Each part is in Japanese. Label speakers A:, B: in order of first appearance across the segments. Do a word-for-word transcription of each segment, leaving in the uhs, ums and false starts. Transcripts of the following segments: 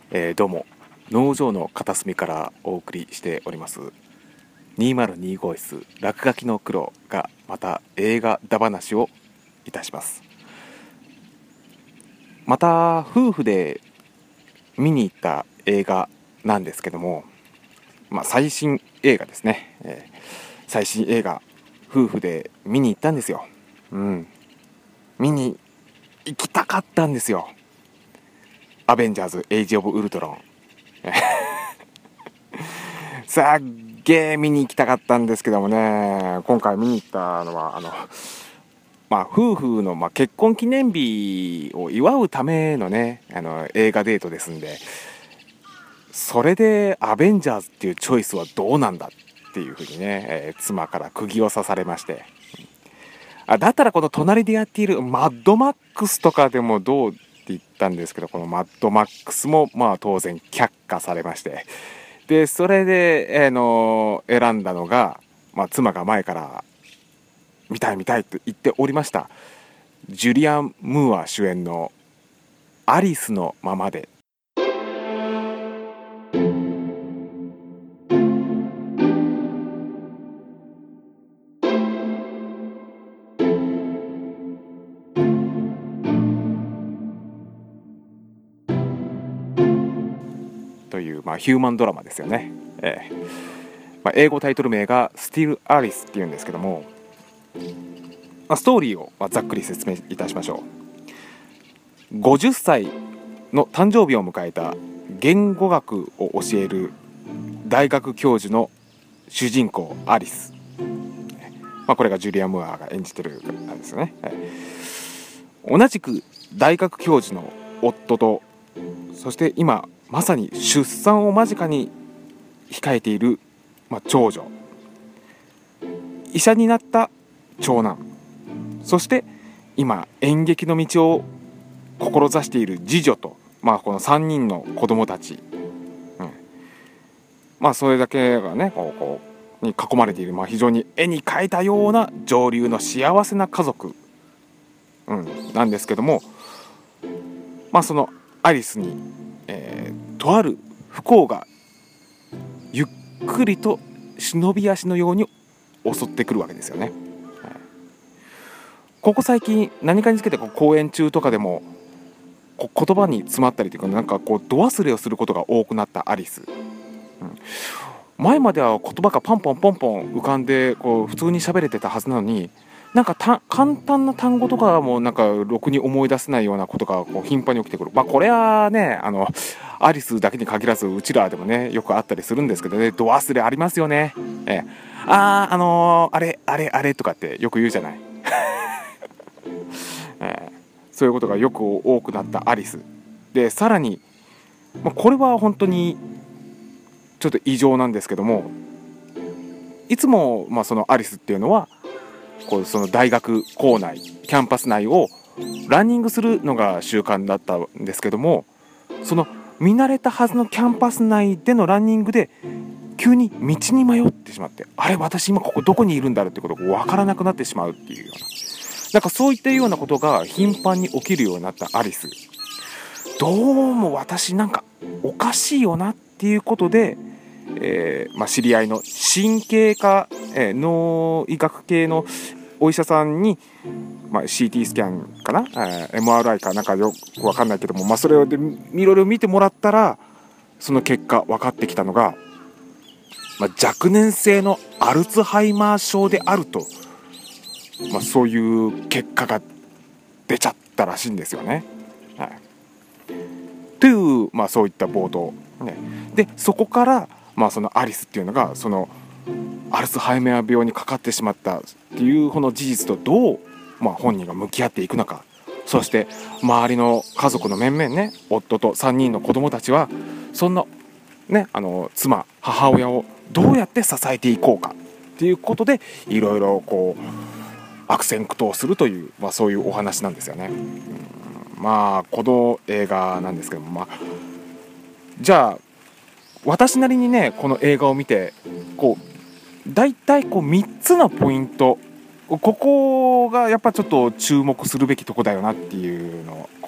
A: えー、どうも農場の片隅からお送りしておりますにせんにじゅうご室落書きの苦労がまた映画だ話をいたします。また夫婦で見に行った映画なんですけども、まあ、最新映画ですね、えー、最新映画夫婦で見に行ったんですよ。うん見に行きたかったんですよ。アベンジャーズエイジオブウルトロンさっげー見に行きたかったんですけどもね、今回見に行ったのはあの、まあ、夫婦の、まあ、結婚記念日を祝うためのねあの映画デートですんで、それでアベンジャーズっていうチョイスはどうなんだっていうふうにね、えー、妻から釘を刺されまして、あだったらこの隣でやっているマッドマックスとかでもどうって言ったんですけど、このマッドマックスもまあ当然却下されまして、でそれで、えー、の選んだのが、まあ、妻が前から見たい見たいと言っておりましたジュリアン・ムーア主演のアリスのままで。という、まあ、ヒューマンドラマですよね。えーまあ、英語タイトル名が Still Alice っていうんですけども、まあ、ストーリーをまあざっくり説明いたしましょう。ごじゅっさいの誕生日を迎えた言語学を教える大学教授の主人公アリス、まあ、これがジュリアン・ムーアが演じてるなんですよね。同じく大学教授の夫と、そして今まさに出産を間近に控えている、まあ、長女、医者になった長男、そして今演劇の道を志している次女と、まあ、このさんにんの子供たち、うん、まあそれだけがねこうこうに囲まれている、まあ、非常に絵に描いたような上流の幸せな家族、うん、なんですけども、まあそのアリスに、えー、とある不幸がゆっくりと忍び足のように襲ってくるわけですよね。はい、ここ最近何かにつけてこう講演中とかでもこう言葉に詰まったりというか、なんかこう度忘れをすることが多くなったアリス、うん、前までは言葉がポンポンポンポン浮かんでこう普通に喋れてたはずなのに、なんかた簡単な単語とかもなんかろくに思い出せないようなことがこう頻繁に起きてくる。まあこれはねあのアリスだけに限らずうちらでもねよくあったりするんですけどね、度忘れありますよね。ええ、あーあのー、あれあれあれとかってよく言うじゃない、ええ、そういうことがよく多くなったアリスで、さらに、まあ、これは本当にちょっと異常なんですけども、いつも、まあ、そのアリスっていうのはこうその大学校内キャンパス内をランニングするのが習慣だったんですけども、その見慣れたはずのキャンパス内でのランニングで急に道に迷ってしまって、あれ私今ここどこにいるんだろうってことが分からなくなってしまうっていうような、なんかそういったようなことが頻繁に起きるようになったアリス、どうも私なんかおかしいよなっていうことで、えーまあ、知り合いの神経科、えー、脳医学系のお医者さんに、まあ、シーティー スキャンかな、えー、エムアールアイ かなんかよく分かんないけども、まあ、それでいろいろ見てもらったらその結果分かってきたのが、まあ、若年性のアルツハイマー症であると、まあ、そういう結果が出ちゃったらしいんですよね。はい、という、まあ、そういった冒頭、ね、でそこから、まあ、そのアリスっていうのがそのアルツハイマー病にかかってしまったっていうこの事実とどう、まあ、本人が向き合っていくのか、そして周りの家族の面々ね、夫とさんにんの子供たちはそんな、ね、あの妻母親をどうやって支えていこうかっていうことでいろいろこう悪戦苦闘するという、まあ、そういうお話なんですよね。うん、まあこの映画なんですけども、まあ、じゃあ私なりにねこの映画を見てこう大体こうみっつのポイント、ここがやっぱちょっと注目するべきとこだよなっていうのをこう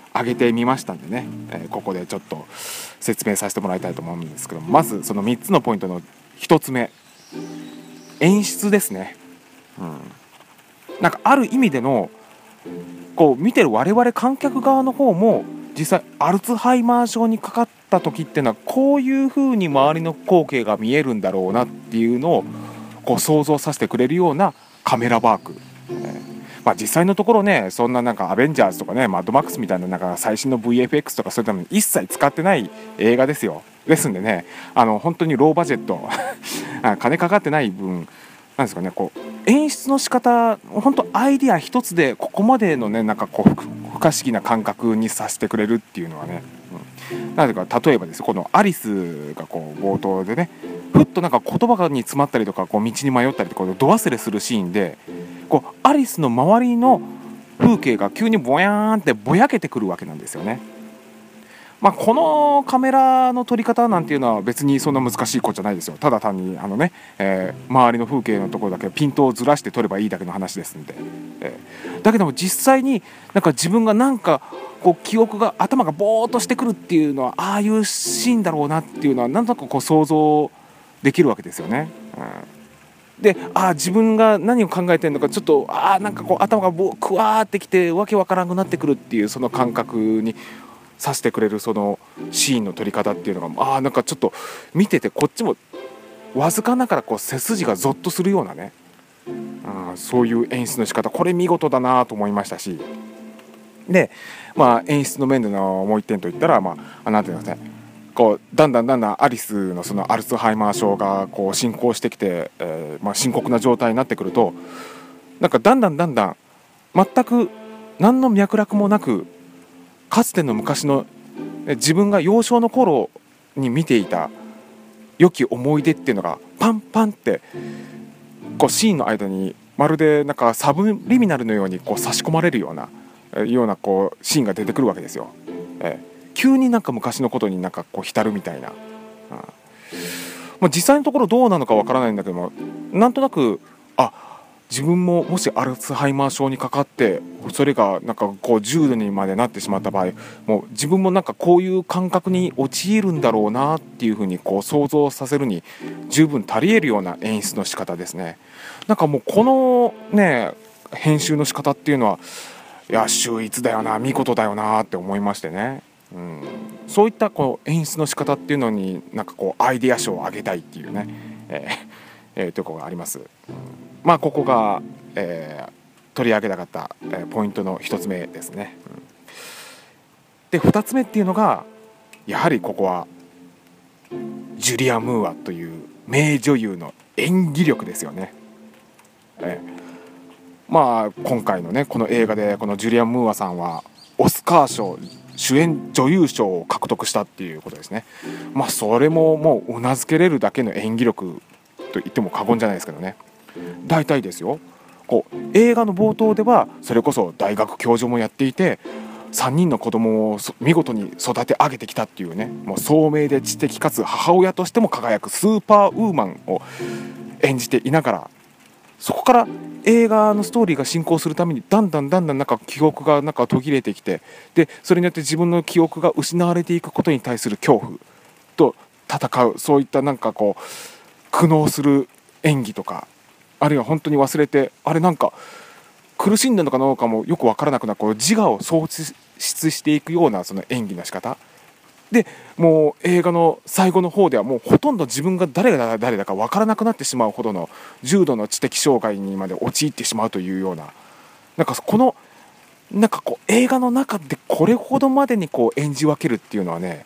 A: 挙げてみましたんでね、えー、ここでちょっと説明させてもらいたいと思うんですけども、まずそのみっつのポイントのひとつめ、演出ですね。うん、なんかある意味でのこう見てる我々観客側の方も実際アルツハイマー症にかかった時っていうのはこういう風に周りの光景が見えるんだろうなっていうのをこう想像させてくれるようなカメラワーク、えーまあ、実際のところね、そんななんかアベンジャーズとかね、マッドマックスみたいななんか最新の ブイエフエックス とかそういったのに一切使ってない映画ですよ。ですんでね、あの本当にローバジェット金かかってない分なんですかね、こう演出の仕方、本当アイディア一つでここまでのねなんかこう不可思議な感覚にさせてくれるっていうのはね、うん、なぜか例えばですこのアリスがこう冒頭でね、ふっとなんか言葉に詰まったりとかこう道に迷ったりとか度忘れするシーンで、こうアリスの周りの風景が急にぼやーんってぼやけてくるわけなんですよね。まあ、このカメラの撮り方なんていうのは別にそんな難しいことじゃないですよ。ただ単にあのね、えー、周りの風景のところだけピントをずらして撮ればいいだけの話ですんで、えー、だけども実際になんか自分がなんかこう記憶が頭がボーっとしてくるっていうのはああいうシーンだろうなっていうのはなんとなくこう想像できるわけですよね。うん、で、あ自分が何を考えてるのかちょっとあなんかこう頭がボクワーってきてわけわからなくなってくるっていうその感覚にさせてくれるそのシーンの撮り方っていうのがあなんかちょっと見ててこっちもわずかながらこう背筋がゾッとするようなね、あそういう演出の仕方、これ見事だなと思いましたし、で、まあ、演出の面でのもう一点といったら、まあ、なんていうんですかね、こうだんだんだんだんアリスのそのアルツハイマー症がこう進行してきて、えーまあ、深刻な状態になってくるとなんかだんだんだんだん全く何の脈絡もなくかつての昔の自分が幼少の頃に見ていた良き思い出っていうのがパンパンってこうシーンの間にまるでなんかサブリミナルのようにこう差し込まれるようなようなこうシーンが出てくるわけですよ。えー、急になんか昔のことになんかこう浸るみたいな、うんまあ、実際のところどうなのかわからないんだけども、なんとなくあ自分ももしアルツハイマー症にかかってそれがなんかこう重度にまでなってしまった場合、もう自分もなんかこういう感覚に陥るんだろうなっていうふうにこう想像させるに十分足り得るような演出の仕方ですね。なんかもうこのね編集の仕方っていうのはいや秀逸だよな、見事だよなって思いましてね、うん、そういったこう演出の仕方っていうのになんかこうアイデア賞をあげたいっていうね、えーえー、ところがあります。うん、まあここが、えー、取り上げたかった、えー、ポイントの一つ目ですね。うん、で二つ目っていうのがやはりここはジュリア・ムーアという名女優の演技力ですよね。えーまあ今回のねこの映画でこのジュリアン・ムーアさんはオスカー賞主演女優賞を獲得したっていうことですね。まあそれももううなずけれるだけの演技力と言っても過言じゃないですけどね。大体ですよ、こう映画の冒頭ではそれこそ大学教授もやっていてさんにんの子供を見事に育て上げてきたっていうね、もう聡明で知的かつ母親としても輝くスーパーウーマンを演じていながら、そこから映画のストーリーが進行するためにだんだんだんだんなんか記憶がなんか途切れてきて、でそれによって自分の記憶が失われていくことに対する恐怖と戦う、そういったなんかこう苦悩する演技とか、あるいは本当に忘れてあれなんか苦しんでるのかどうかもよく分からなくなるこう自我を喪失していくようなその演技の仕方で、もう映画の最後の方ではもうほとんど自分が誰が誰だか分からなくなってしまうほどの重度の知的障害にまで陥ってしまうというような、なんかこのなんかこう映画の中でこれほどまでにこう演じ分けるっていうのはね、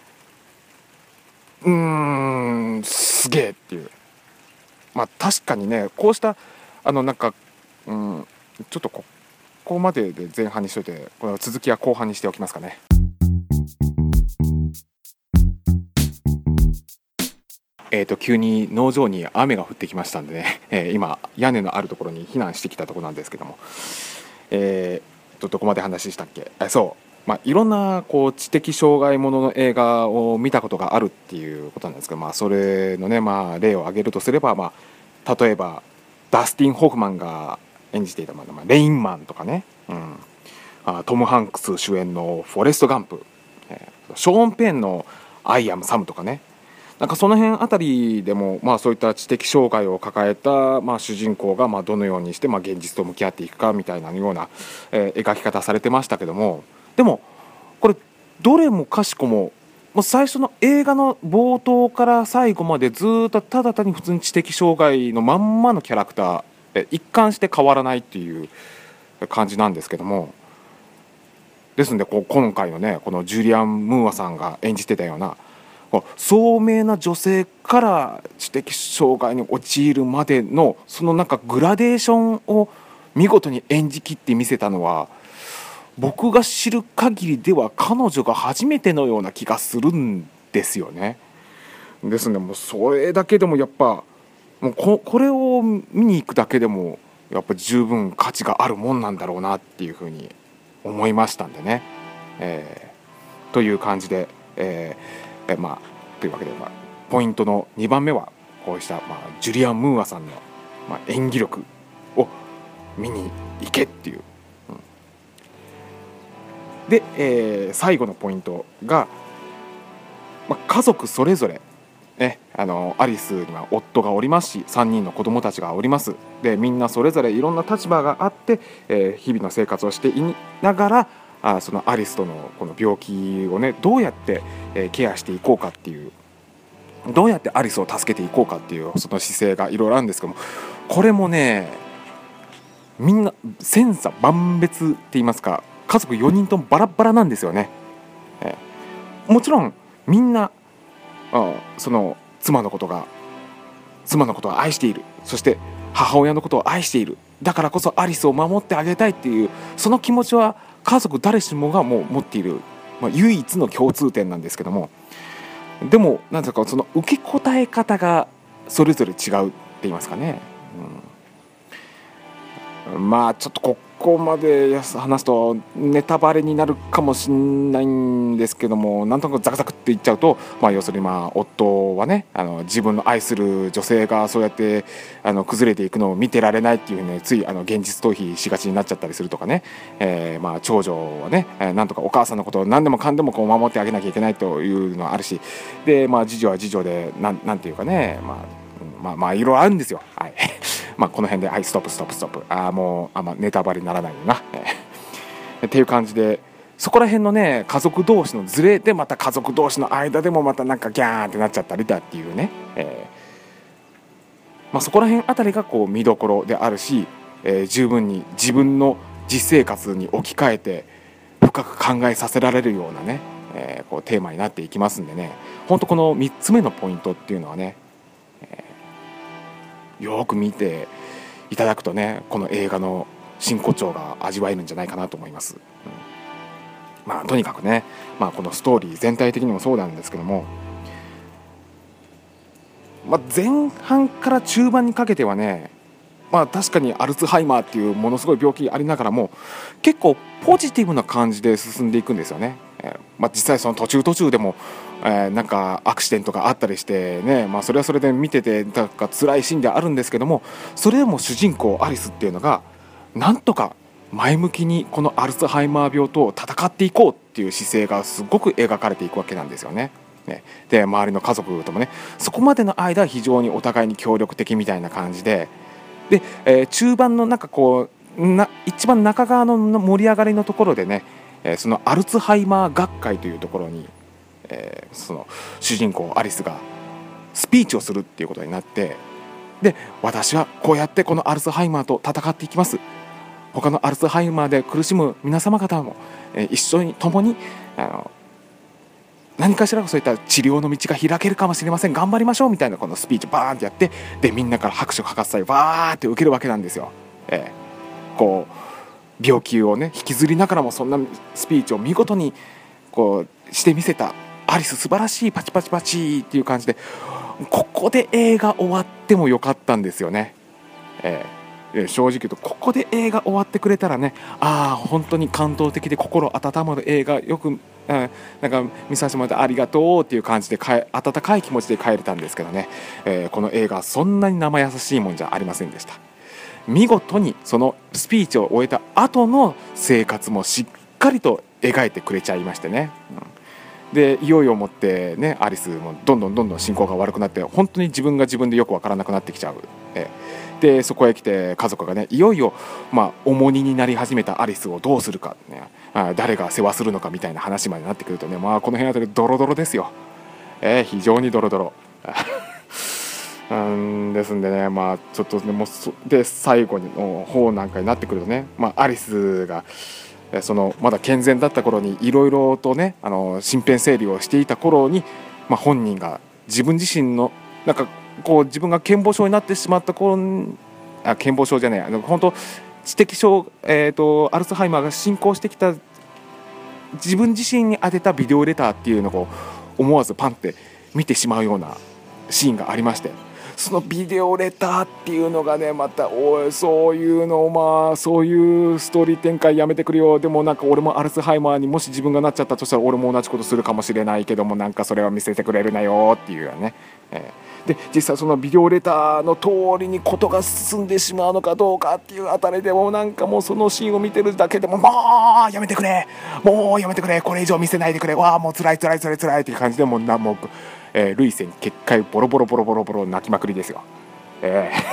A: うーんすげえっていう。まあ確かにねこうしたあのなんか、うん、ちょっとここまでで前半にしといてこの続きは後半にしておきますかね。えー、と急に農場に雨が降ってきましたんでね、えー、今屋根のあるところに避難してきたところなんですけども、えー、とどこまで話したっけ。えそう、まあ、いろんなこう知的障害ものの映画を見たことがあるっていうことなんですけど、まあ、それのね、まあ、例を挙げるとすれば、まあ、例えばダスティン・ホフマンが演じていた、まあ、レインマンとかね、うんあトム・ハンクス主演のフォレスト・ガンプ、えー、ショーン・ペンのアイ・アム・サムとかね、なんかその辺あたりでも、まあ、そういった知的障害を抱えた、まあ、主人公がまあどのようにして、まあ、現実と向き合っていくかみたいなような、えー、描き方されてましたけども、でもこれどれもかしこも、もう最初の映画の冒頭から最後までずっとただ単に普通に知的障害のまんまのキャラクター、え一貫して変わらないっていう感じなんですけども、ですのでこう今回のねこのジュリアン・ムーアさんが演じてたような聡明な女性から知的障害に陥るまでのそのなんかグラデーションを見事に演じきってみせたのは、僕が知る限りでは彼女が初めてのような気がするんですよね。ですのでもうそれだけでもやっぱもう こ, これを見に行くだけでもやっぱ十分価値があるもんなんだろうなっていうふうに思いましたんでね、えー、という感じで、えーえー、まあというわけで、まあ、ポイントのにばんめはこうした、まあ、ジュリアン・ムーアさんの、まあ、演技力を見に行けっていう、うん、で、えー、最後のポイントが、まあ、家族それぞれね、あのアリスには夫がおりますしさんにんの子供たちがおります。でみんなそれぞれいろんな立場があって、えー、日々の生活をしていながらあそのアリスとのこの病気をねどうやって、えー、ケアしていこうかっていう、どうやってアリスを助けていこうかっていうその姿勢がいろいろあるんですけども、これもねみんな千差万別って言いますか、家族よにんともバラバラなんですよね。えー、もちろんみんなあその妻のことが妻のことを愛している、そして母親のことを愛している、だからこそアリスを守ってあげたいっていうその気持ちは家族誰しもがもう持っている、まあ、唯一の共通点なんですけども、でもなんていうかその受け答え方がそれぞれ違うって言いますかね、うん、まあちょっとここまで話すとネタバレになるかもしれないんですけども、なんとなくザクザクって言っちゃうと、まあ、要するにまあ夫はねあの自分の愛する女性がそうやってあの崩れていくのを見てられないっていうね、ついあの現実逃避しがちになっちゃったりするとかね、えー、まあ長女はねなんとかお母さんのことを何でもかんでもこう守ってあげなきゃいけないというのはあるし、でまあ次女は次女でなんなんていうかね、まあまあまあいろいろあるんですよ。はいまあこの辺ではいストップストップストップあもうあんまネタバレにならないよなっていう感じで、そこら辺のね家族同士のズレでまた家族同士の間でもまたなんかギャーンってなっちゃったりだっていうね、えーまあ、そこら辺あたりがこう見どころであるし、えー、十分に自分の実生活に置き換えて深く考えさせられるようなね、えー、こうテーマになっていきますんでね、本当このみっつめのポイントっていうのはね、えー、よく見ていただくとねこの映画の真骨頂が味わえるんじゃないかなと思います。うん、まあとにかくね、まあ、このストーリー全体的にもそうなんですけども、まあ、前半から中盤にかけてはね、まあ、確かにアルツハイマーっていうものすごい病気ありながらも結構ポジティブな感じで進んでいくんですよね。えーまあ、実際その途中途中でも、えー、なんかアクシデントがあったりしてね、まあ、それはそれで見ててなんか辛いシーンではあるんですけども、それでも主人公アリスっていうのがなんとか前向きにこのアルツハイマー病と戦っていこうっていう姿勢がすごく描かれていくわけなんですよね。で周りの家族ともねそこまでの間非常にお互いに協力的みたいな感じで、で、えー、中盤のなんかこうな一番中側の盛り上がりのところでね、えー、そのアルツハイマー学会というところに、えー、その主人公アリスがスピーチをするっていうことになって、で私はこうやってこのアルツハイマーと戦っていきます、他のアルツハイマーで苦しむ皆様方も、えー、一緒に共にあの何かしらそういった治療の道が開けるかもしれません、頑張りましょうみたいなこのスピーチバーンってやって、でみんなから拍手喝采バーって受けるわけなんですよ。えー、こう病気をね引きずりながらもそんなスピーチを見事にこうしてみせたアリス素晴らしいパチパチパチっていう感じで、ここで映画終わってもよかったんですよね。えー正直言うとここで映画終わってくれたらね、ああ本当に感動的で心温まる映画よく、うん、なんか見させてもらってありがとうっていう感じでかえ温かい気持ちで帰れたんですけどね、えー、この映画はそんなに生優しいもんじゃありませんでした。 見事にそのスピーチを終えた後の生活もしっかりと描いてくれちゃいましてね、うん、でいよいよもってねアリスもどんどんどんどん進行が悪くなって本当に自分が自分でよくわからなくなってきちゃう、えでそこへ来て家族がねいよいよ、まあ、重荷になり始めたアリスをどうするか、ね、あ誰が世話するのかみたいな話までなってくるとね、まあ、この辺あたりドロドロですよ、えー、非常にドロドロうんですんでね、まあちょっとねもうそで最後の方なんかになってくるとね、まあ、アリスがそのまだ健全だった頃にいろいろとねあの身辺整理をしていた頃に、まあ、本人が自分自身のなんかこう自分が健忘症になってしまった頃にあ健忘症じゃないあの本当知的症、えーと、アルツハイマーが進行してきた自分自身に当てたビデオレターっていうのを思わずパンって見てしまうようなシーンがありまして、そのビデオレターっていうのがねまたおいそういうのまあそういうストーリー展開やめてくれよ、でもなんか俺もアルツハイマーにもし自分がなっちゃったとしたら俺も同じことするかもしれないけどもなんかそれは見せてくれるなよっていうね、えー、で実際そのビデオレターの通りにことが進んでしまうのかどうかっていうあたりでもなんかもうそのシーンを見てるだけでももうやめてくれもうやめてくれこれ以上見せないでくれわあもう辛い辛い辛い辛いっていう感じでもうなもうえー、涙腺結界ボロボロボロボロボロ泣きまくりですよ、えー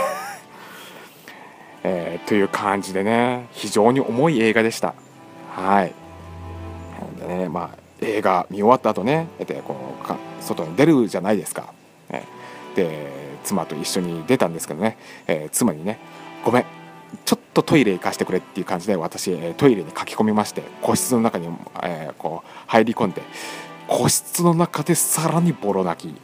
A: えー、という感じでね非常に重い映画でした。はいでね、まあ、映画見終わった後ねでこうか外に出るじゃないですか、えー、で妻と一緒に出たんですけどね、えー、妻にねごめんちょっとトイレ行かしてくれっていう感じで私トイレに駆け込みまして個室の中に、えー、こう入り込んで個室の中でさらにボロ泣き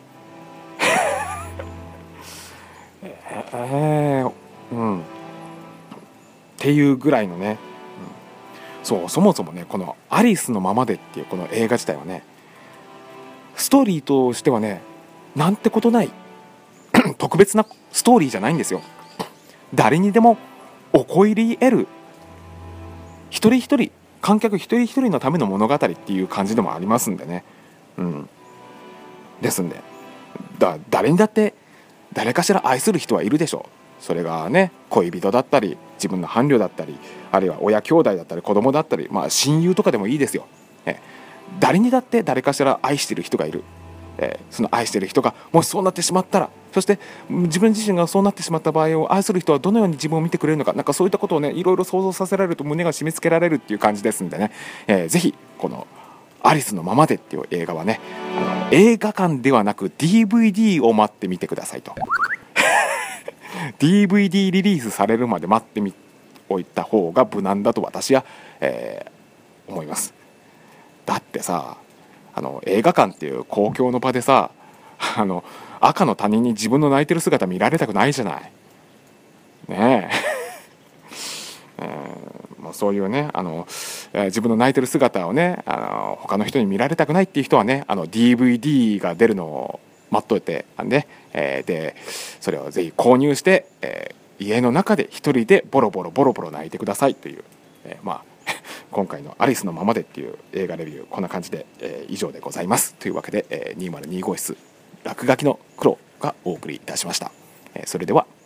A: えー、うんっていうぐらいのね、うん、そうそもそもねこのアリスのままでっていうこの映画自体はねストーリーとしてはねなんてことない特別なストーリーじゃないんですよ。誰にでもおこ入り得る一人一人観客一人一人のための物語っていう感じでもありますんでね、うん、ですんでだ誰にだって誰かしら愛する人はいるでしょう。それがね恋人だったり自分の伴侶だったりあるいは親兄弟だったり子供だったり、まあ、親友とかでもいいですよ。え誰にだって誰かしら愛してる人がいる、えその愛してる人がもしそうなってしまったらそして自分自身がそうなってしまった場合を愛する人はどのように自分を見てくれるのかなんかそういったことをねいろいろ想像させられると胸が締め付けられるっていう感じですんでね、えー、ぜひこのアリスのままでっていう映画はねあの映画館ではなく ディーブイディー を待ってみてくださいとディーブイディー リリースされるまで待ってみおいた方が無難だと私は、えー、思います。だってさあの映画館っていう公共の場でさあの赤の他人に自分の泣いてる姿見られたくないじゃないねええー、もうそういうねあの、えー、自分の泣いてる姿をねあの他の人に見られたくないっていう人はねあの ディーブイディー が出るのを待っといてね、えー、でそれをぜひ購入して、えー、家の中で一人でボロボロボロボロ泣いてくださいという、えー、まあ今回のアリスのままでっていう映画レビューこんな感じで、えー、以上でございますというわけで、えー、にせんにじゅうご室落書きの黒がお送りいたしました、えー、それでは